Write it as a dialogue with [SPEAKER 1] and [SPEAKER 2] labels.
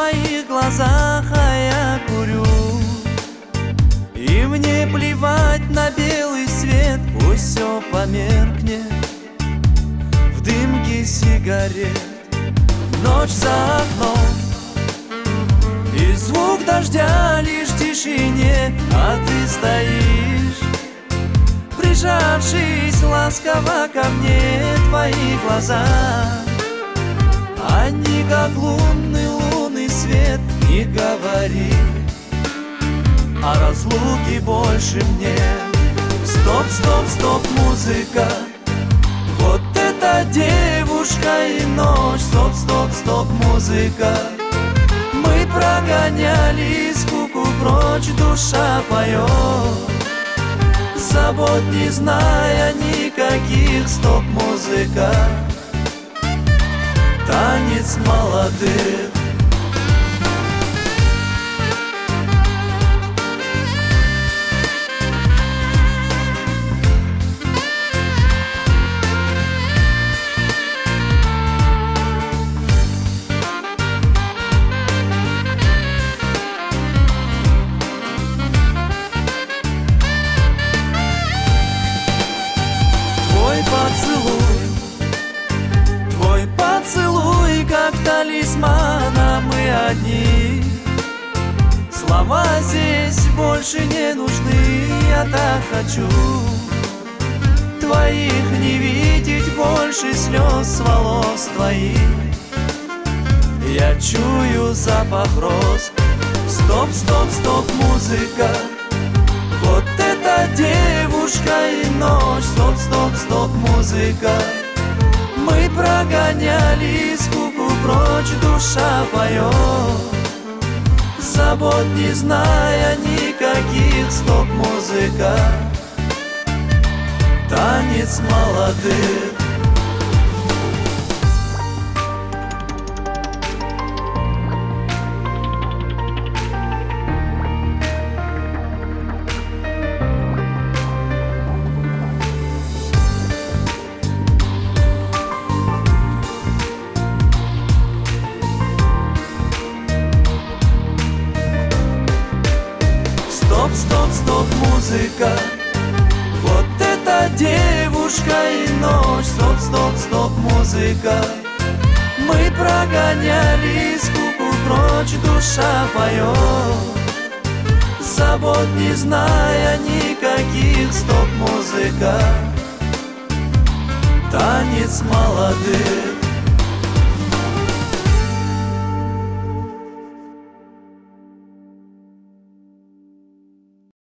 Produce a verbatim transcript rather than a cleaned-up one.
[SPEAKER 1] твоих глазах, а я курю. И мне плевать на белый свет, пусть все померкнет в дымке сигарет. Ночь за окном, и звук дождя лишь в тишине, а ты стоишь, прижавшись ласково ко мне. Твои глаза, они как лунный лунный свет. Не говори о разлуке больше мне. Стоп, стоп, стоп, музыка, вот эта девушка и ночь. Стоп, стоп, стоп, музыка, мы прогоняли скуку прочь. Душа поет, забот не зная никаких. Стоп, музыка, танец молодых. Поцелуй, твой поцелуй, как талисман, а мы одни. Слова здесь больше не нужны. Я так хочу твоих не видеть больше, слез с волос твоих. Я чую запах роз. Стоп, стоп, стоп, музыка, вот эта девушка и ночь. Стоп, стоп, стоп, музыка, мы прогоняли скуку прочь. Душа поет, забот не зная никаких. Стоп, музыка, танец молодых. Стоп, стоп, стоп, музыка, вот эта девушка и ночь. Стоп, стоп, стоп, музыка, мы прогоняли скуку прочь. Душа поет, забот не зная никаких. Стоп, музыка, танец молодых.